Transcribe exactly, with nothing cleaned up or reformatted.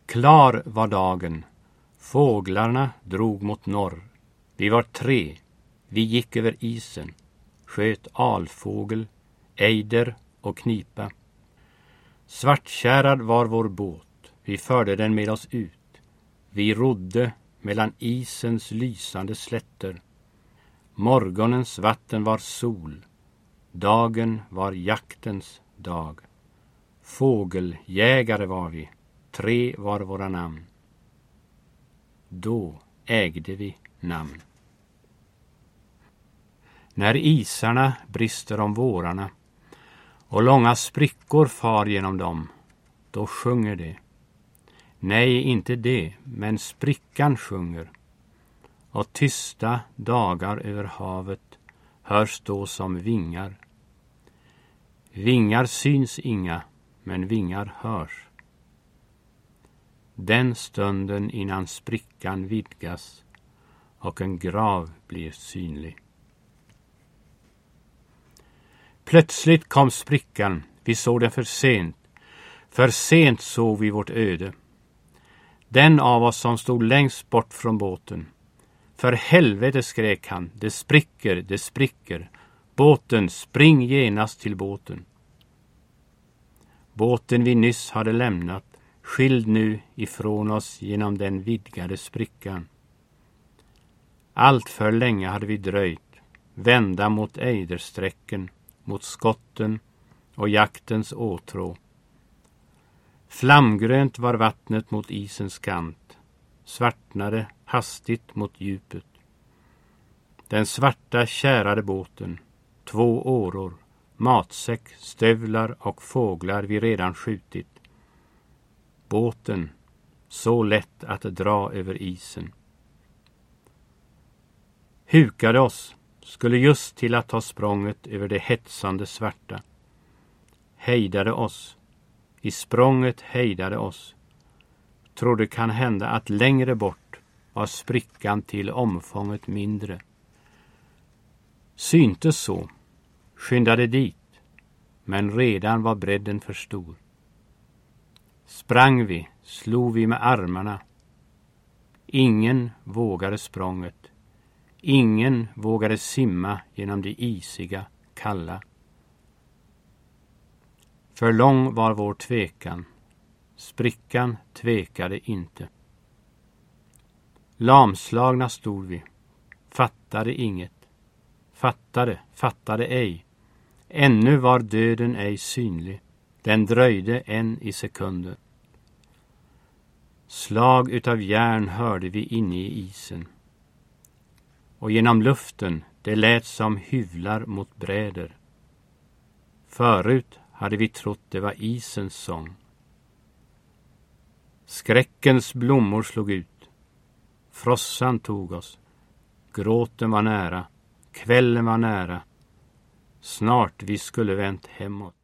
Klar var dagen, fåglarna drog mot norr. Vi var tre, vi gick över isen, sköt alfågel, ejder och knipa. Svartkärrad var vår båt, vi förde den med oss ut. Vi rodde mellan isens lysande slätter. Morgonens vatten var sol, dagen var jaktens dag. Fågeljägare var vi, tre var våra namn. Då ägde vi namn. När isarna brister om vårarna och långa sprickor far genom dem, då sjunger det. Nej, inte det, men sprickan sjunger. Och tysta dagar över havet hörs då som vingar. Vingar syns inga, men vingar hörs. Den stunden innan sprickan vidgas och en grav blir synlig. Plötsligt kom sprickan, vi såg den för sent. För sent såg vi vårt öde. Den av oss som stod längst bort från båten. För helvete, skrek han, det spricker, det spricker. Båten, spring genast till båten. Båten vi nyss hade lämnat, skild nu ifrån oss genom den vidgade sprickan. Allt för länge hade vi dröjt, vända mot ejdersträcken, mot skotten och jaktens åtrå. Flamgrönt var vattnet mot isens kant, svartnade hastigt mot djupet. Den svarta kärade båten, två åror, matsäck, stövlar och fåglar vi redan skjutit. Båten, så lätt att dra över isen. Hukade oss, skulle just till att ta språnget över det hetsande svarta. Hejdade oss, i språnget hejdade oss. Trodde kan hända att längre bort var sprickan till omfånget mindre. Syntes så, skyndade dit, men redan var bredden för stor. Sprang vi, slog vi med armarna. Ingen vågade språnget. Ingen vågade simma genom det isiga, kalla. För lång var vår tvekan. Sprickan tvekade inte. Lamslagna stod vi. Fattade inget. Fattade, fattade ej. Ännu var döden ej synlig. Den dröjde en i sekunder. Slag utav järn hörde vi inne i isen. Och genom luften det lät som hyvlar mot bräder. Förut hade vi trott det var isens sång. Skräckens blommor slog ut. Frossan tog oss. Gråten var nära. Kvällen var nära. Snart vi skulle vänt hemåt.